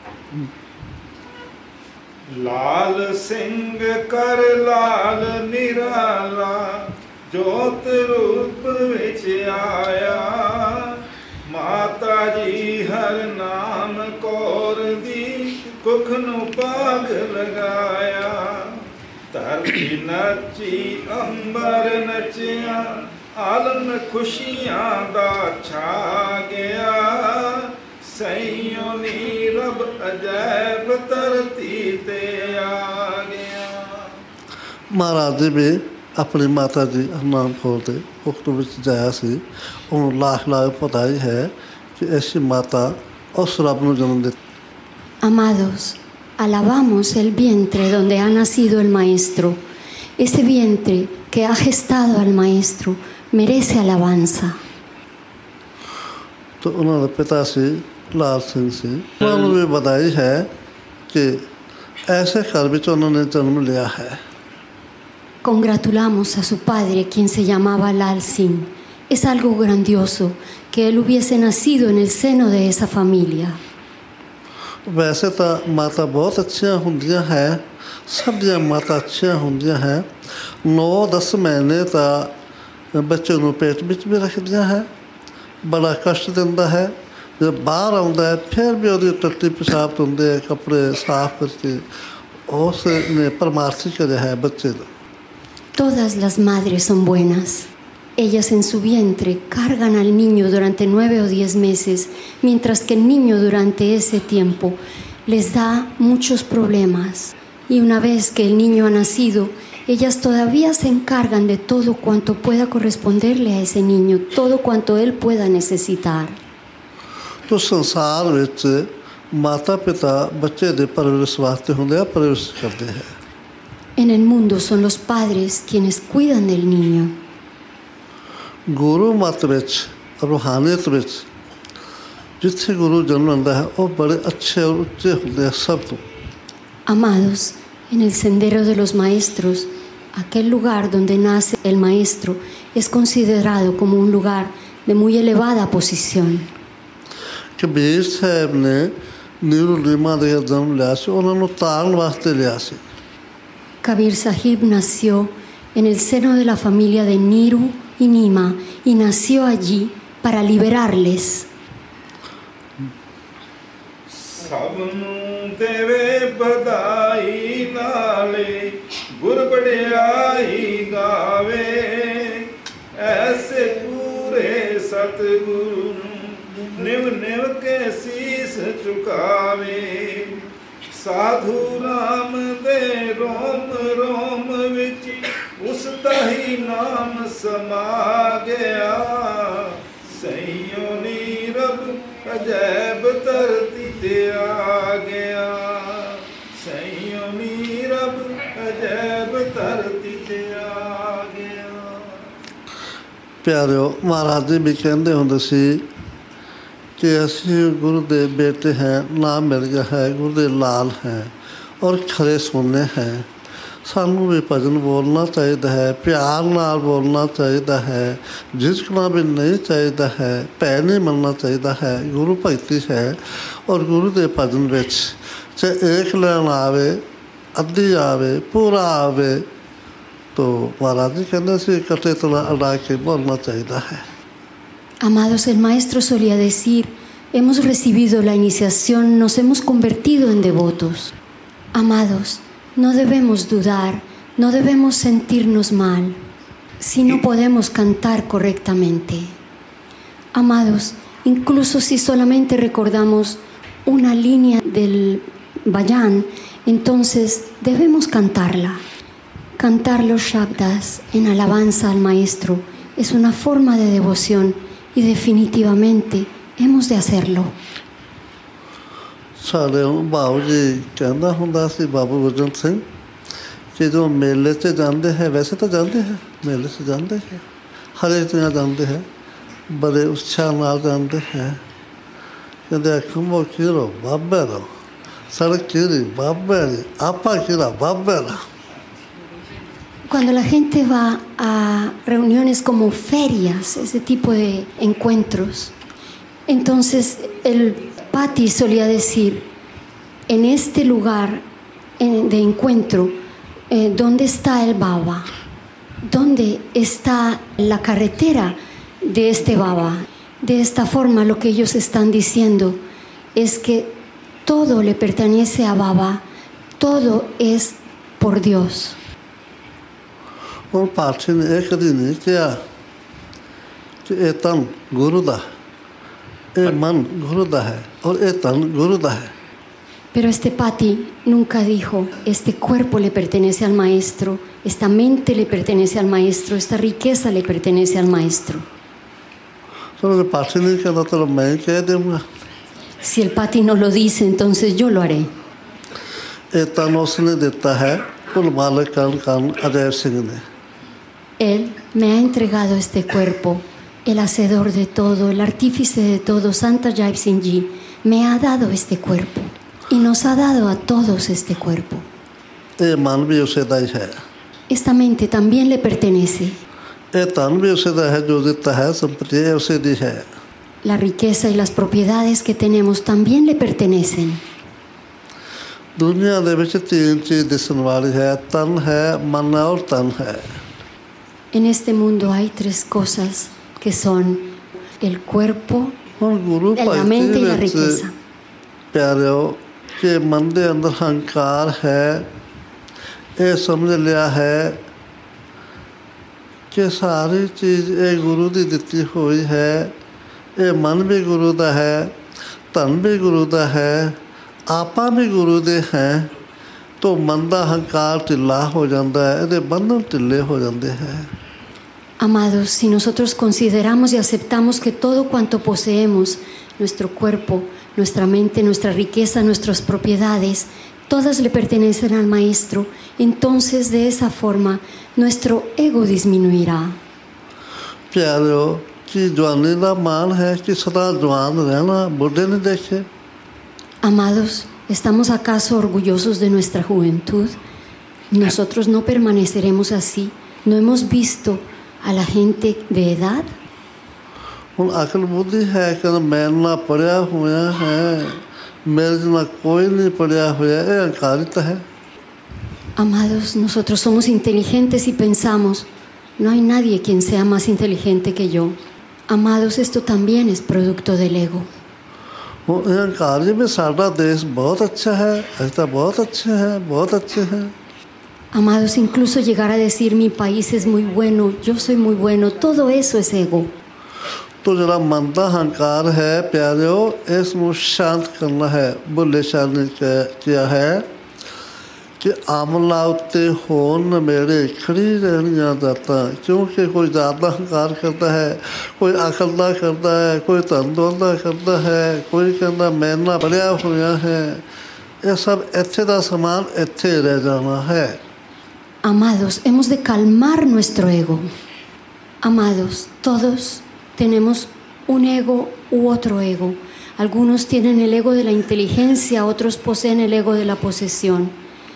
Lal ਸਿੰਘ ਕਰ ਲਾਲ ਨਿਰਾਲਾ ਜੋਤ ਰੂਪ ਵਿੱਚ ਆਇਆ ਮਾਤਾ ਜੀ ਹਰ ਨਾਮ ਕੌਰ ਦੀ ਕੁੱਖ ਨੂੰ ਪਾਗ ਲਗਾਇਆ ਧਰਤੀ ਨੱਚੀ ਅੰਬਰ ਨੱਚਿਆ ਆਲਮ ਖੁਸ਼ੀਆਂ ਦਾ ਛਾ ਗਿਆ ਸਈਓ ਨੀ ਰੱਬ ਅਜੈਬ ਧਰਤੀ ਤੇ ਆ ਗਿਆ ਮਹਾਰਾਜ ਜੀ ਵੀ ਆਪਣੀ ਮਾਤਾ ਜੀ ਹਰਨਾਮ ਕੌਰ ਦੇ ਕੁੱਖ ਵਿੱਚ ਜਾਇਆ ਸੀ ਉਹਨੂੰ ਲੱਖ ਲੱਖ ਵਧਾਈ ਹੈ ਕਿ ਐਸੀ ਮਾਤਾ ਉਸ ਰੱਬ ਨੂੰ ਜਨਮ ਦਿੱਤਾ Amados, alabamos el vientre donde ha nacido el Maestro. Ese vientre que ha gestado al Maestro merece alabanza. तो ਉਹਨਾਂ ਦਾ ਪਿਤਾ ਸੀ ਲਾਲ ਸਿੰਘ ਸੀ ਉਹਨਾਂ ਨੂੰ ਵੀ ਵਧਾਈ ਹੈ ਕਿ ਐਸੇ ਘਰ ਵਿੱਚ ਉਹਨਾਂ ਨੇ ਜਨਮ ਲਿਆ ਹੈ Congratulamos a su padre, quien se llamaba Lal Singh. Es algo grandioso que él hubiese nacido en el seno de esa familia. ਵੈਸੇ ਤਾਂ ਮਾਤਾ ਬਹੁਤ ਅੱਛੀਆਂ ਹੁੰਦੀਆਂ ਹੈ ਸਭ ਦੀਆਂ ਮਾਤਾ ਅੱਛੀਆਂ ਹੁੰਦੀਆਂ ਹੈ ਨੌ ਦਸ ਮਹੀਨੇ ਤਾਂ ਬੱਚੇ ਨੂੰ ਪੇਟ ਵਿੱਚ ਵੀ ਰੱਖਦੀਆਂ ਹੈ ਬੜਾ ਕਸ਼ਟ ਦਿੰਦਾ ਹੈ ਜਦੋਂ ਬਾਹਰ ਆਉਂਦਾ ਹੈ ਫਿਰ ਵੀ ਉਹਦੀ ਟੱਟੀ ਪਿਸ਼ਾਬ ਹੁੰਦੇ ਕੱਪੜੇ ਸਾਫ਼ ਕਰਕੇ ਉਸ ਨੇ ਪਰਮਾਰਥੀ ਕਰਿਆ ਹੈ ਬੱਚੇ ਦਾ Todas las madres son buenas. Ellas en su vientre cargan al niño durante nueve o diez meses, mientras que el niño durante ese tiempo les da muchos problemas. Y una vez que el niño ha nacido, ellas todavía se encargan de todo cuanto pueda corresponderle a ese niño, todo cuanto él pueda necesitar. ਤੋ ਸੰਸਾਰ ਵਿੱਚ ਮਾਤਾ ਪਿਤਾ ਬੱਚੇ ਦੇ ਪਰਵਰਿਸ਼ ਵਾਸਤੇ ਹੁੰਦੇ ਆ ਪਰਵਰਿਸ਼ ਕਰਦੇ ਹੈ En el mundo son los padres quienes cuidan del niño. ਗੁਰੂ ਮਤ ਵਿੱਚ ਰੂਹਾਨੀਅਤ ਵਿੱਚ ਜਿੱਥੇ ਗੁਰੂ ਜਨਮ ਲੈਂਦਾ ਹੈ ਉਹ ਬੜੇ ਅੱਛੇ ਔਰ ਉੱਚੇ ਹੁੰਦੇ ਆ ਸਭ ਤੋਂ Amados, en el sendero de los maestros, aquel lugar donde nace el maestro es considerado como un lugar de muy elevada posición. Kabir ਸਾਹਿਬ ਨੇ ਨੀਰੂ ਲੀਮਾ ਦੇ ਜਨਮ ਲਿਆ ਸੀ ਉਹਨਾਂ ਨੂੰ ਤਾਰਨ ਵਾਸਤੇ ਲਿਆ ਸੀ Kabir Sahib nació en el seno de la familia de Niru y Nima y nació allí para liberarles. ਸਭ ਨੂੰ ਦੇਵੇ ਵਧਾਈ ਨਾਲੇ ਗੁਰ ਵਡਿਆਈ ਗਾਵੇ ਐਸੇ ਪੂਰੇ ਸਤਿਗੁਰੂ ਨੂੰ ਨਿਵ ਨਿਵ ਕੇ ਸੀਸ ਝੁਕਾਵੇ ਸਾਧੂ ਰਾਮ ਦੇ ਰੋਮ ਰੋਮ ਵਿੱਚ ਉਸ ਦਾ ਹੀ ਨਾਮ ਸਮਾ ਗਿਆ ਸਈਓ ਨੀ ਰੱਬ ਅਜੈਬ ਧਰਤੀ ਤੇ ਆ ਗਿਆ ਸਈਓ ਨੀ ਰੱਬ ਅਜੈਬ ਧਰਤੀ ਤੇ ਆ ਗਿਆ ਪਿਆਰਿਓ ਮਹਾਰਾਜ ਜੀ ਵੀ ਕਹਿੰਦੇ ਹੁੰਦੇ ਸੀ ਕਿ ਅਸੀਂ ਗੁਰੂ ਦੇ ਬੇਟੇ ਹੈ ਨਾਮ ਮਿਲ ਗਿਆ ਹੈ ਗੁਰੂ ਦੇ ਲਾਲ ਹੈ ਔਰ ਖਰੇ ਸੋਨੇ ਹੈ ਸਾਨੂੰ ਵੀ ਭਜਨ ਬੋਲਣਾ ਚਾਹੀਦਾ ਹੈ, ਪਿਆਰ ਨਾਲ ਬੋਲਣਾ ਚਾਹੀਦਾ ਹੈ, ਝਿਜਕਣਾ ਵੀ ਨਹੀਂ ਚਾਹੀਦਾ ਹੈ, ਭੈ ਨਹੀਂ ਮੰਨਣਾ ਚਾਹੀਦਾ ਹੈ। ਗੁਰੂ ਭਗਤੀ ਹੈ ਔਰ ਗੁਰੂ ਦੇ ਭਜਨ ਵਿੱਚ ਚਾਹੇ ਇੱਕ ਲੈਣ ਆਵੇ, ਅੱਧੀ ਆਵੇ, ਪੂਰਾ ਆਵੇ, तो महाराज जी कहते से इकट्ठे तला अड़ा के बोलना चाहिए है। Amados, el maestro solía decir, hemos recibido la iniciación, nos hemos convertido en devotos. Amados, no debemos dudar, no debemos sentirnos mal si no podemos cantar correctamente. Amados, incluso si solamente recordamos una línea del bhajan, entonces debemos cantarla. Cantar los shabdas en alabanza al maestro es una forma de devoción y definitivamente hemos de hacerlo. सारे बाबू जी कहना हुंदा सी बाबू गुरजन सिंह कि जो मेले से जाते हैं वैसे तो जाते हैं, मेले से जाते हैं, हर एक जगह जाते हैं, बड़े उत्साह नाल जाते हैं। कहते अखमो कीरो बाबे रो, सड़क कीरी बाबे री, आपा कीरा बाबे रा। Cuando la gente va a reuniones como ferias, ese tipo de encuentros, entonces el Pati solía decir, en este lugar de encuentro, eh, ¿dónde está el Baba? ¿Dónde está la carretera de este Baba? De esta forma lo que ellos están diciendo es que todo le pertenece a Baba, todo es por Dios. और पाठी ने एक दिन नहीं किया कि ये तन गुरु दा, ये मन गुरु दा है और ये तन गुरु दा है। Pero este Pati nunca dijo, este cuerpo le pertenece al maestro, esta mente le pertenece al maestro, esta riqueza le pertenece al maestro. तो पाठी ने कहता तो मैं कह दूँगा। Si el Pati no lo dice, entonces yo lo haré. ये तन उसने देता है कुल मालिक कान कान अजय सिंह ने। Él me ha entregado este cuerpo, el hacedor de todo, el artífice de todo, Santa Jai Singh Ji, me ha dado este cuerpo y nos ha dado a todos este cuerpo. ये मन भी उसे दा है, Esta mente también le pertenece. ये तन भी उसे दा है, जो देता है संपत्ति है उसे दी है। La riqueza y las propiedades que tenemos también le pertenecen. दुनिया दे विच तीन चीज दिसन वाली है, तन है, मन और तन है। En este mundo hay tres cosas que son el cuerpo, la mente y la riqueza. प्यारेओ के मन दे अंदर हंकार है, ये समझ लिया है कि सारी चीज ये गुरु दी दिती हुई है, ये मन भी गुरु दा है, तन भी गुरु दा है, आपा भी गुरु दे हैं, तो मन दा हंकार ढिला हो जाता है, ये बंधन ढिले हो जाते हैं। Amados, si nosotros consideramos y aceptamos que todo cuanto poseemos, nuestro cuerpo, nuestra mente, nuestra riqueza, nuestras propiedades, todas le pertenecen al Maestro, entonces de esa forma nuestro ego disminuirá. प्यारो कि जवानी का मान है कि सदा जवान रहना, बुढ़े नहीं देखे। Amados, ¿estamos acaso orgullosos de nuestra juventud? Nosotros no permaneceremos así. ¿No hemos visto a la gente de edad? ਹੁਣ ਅਕਲ ਬੁੱਧੀ ਹੈ ਕਿ ਮੈਂ ਨਾ ਪੜਿਆ ਹੋਇਆ ਹੈ, ਮੇਰੇ ਨਾਲ ਕੋਈ ਨਹੀਂ ਪੜਿਆ ਹੋਇਆ, ਇਹ ਅਹੰਕਾਰਿਤ ਹੈ। Amados, nosotros somos inteligentes y pensamos, no hay nadie quien sea más inteligente que yo. Amados, esto también es producto del ego. ਹੁਣ ਇਹ ਅਹੰਕਾਰ ਜੀ ਵੀ ਸਾਡਾ ਦੇਸ਼ ਬਹੁਤ ਅੱਛਾ ਹੈ, ਅਸੀਂ ਤਾਂ ਬਹੁਤ ਅੱਛੇ ਹੈ, ਬਹੁਤ ਅੱਛੇ ਹੈ। Amados, incluso llegar a decir mi país es muy bueno, yo soy muy bueno, todo eso es ego. तो जरा मन का हंकार है प्यारियो, इसको शांत करना है। बुल्ले शाह ने किया है कि आमला उत्ते हो न मेरे खड़ी रहनिया जाता, क्योंकि कोई ज़्यादा हंकार करता है, कोई अकलदा करता है, कोई तंदोदा करता है, कोई कहता मैं ना पढ़िया हुआ है, ये सब इत्थे का समान इत्थे रह जाना है। Amados, hemos de calmar nuestro ego. Amados, todos tenemos un ego u otro ego. Algunos tienen el ego de la inteligencia, otros poseen el ego de la posesión.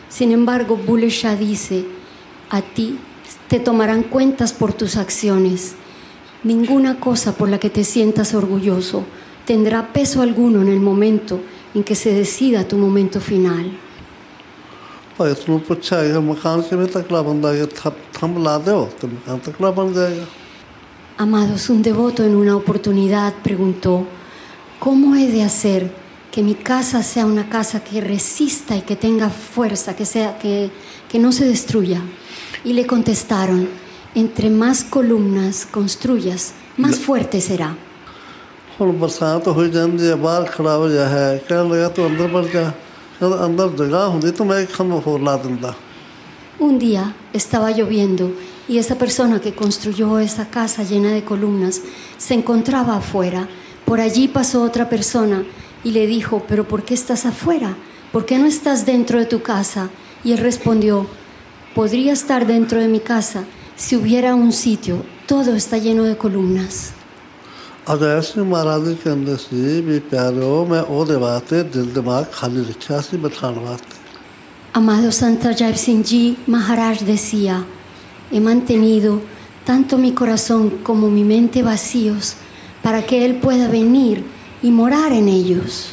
Sin embargo, Bulleh Shah dice, a ti te tomarán cuentas por tus acciones. Ninguna cosa por la que te sientas orgulloso tendrá peso alguno en el momento en que se decida tu momento final. भाई तुम पूछा है मकान के में तकला बंदा के थम ला दो तो मकान तकला बन जाएगा. Amados, un devoto en una oportunidad preguntó, ¿cómo he de hacer que mi casa sea una casa que resista y que tenga fuerza, que, sea, que, que no se destruya? Y le contestaron, entre más columnas construyas, más fuerte será. और बरसात हो जाती है बाहर खड़ा हो जाए है कहने लगा तो अंदर बढ़ जा अंदर जगह होती तो मैं एक खम्बा फोर ला दूंगा. Un día estaba lloviendo y esa persona que construyó esa casa llena de columnas se encontraba afuera. Por allí pasó otra persona y le dijo, ¿pero por qué estás afuera? ¿Por qué no estás dentro de tu casa? Y él respondió, podría estar dentro de mi casa si hubiera un sitio, todo está lleno de columnas. अगर ऐसे महाराज के अंदर से भी प्यारो मैं ओदे बाते दिल दिमाग खाली रखा सी बैठाने वास्ते. Amado Santa Jai Singh Ji Maharaj decía, he mantenido tanto mi corazón como mi mente vacíos para que Él pueda venir y morar en ellos.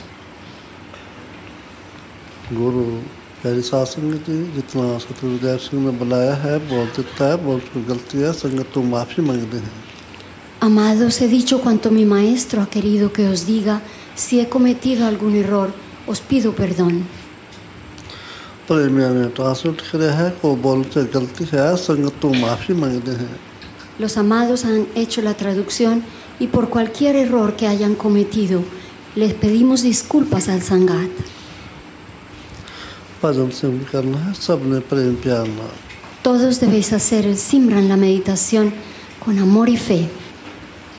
गुरु प्यारी साध संगत जी जितना सतगुरु जय सिंह ने बुलाया है बोल देता है बोल कोई गलती है संगत तो माफ़ी मांगते हैं. Amados, he dicho cuanto mi maestro ha querido que os diga. Si he cometido algún error, os pido perdón. प्रेमिया ने ट्रांसलेट किया है को बोलते गलती है संगत तो माफ़ी मांगते हैं. Los amados han hecho la traducción y por cualquier error que hayan cometido, les pedimos disculpas al Sangat. भजन सिमरन करना है सबने प्रेम प्यार ना. Todos debéis hacer el Simran, la meditación, con amor y fe.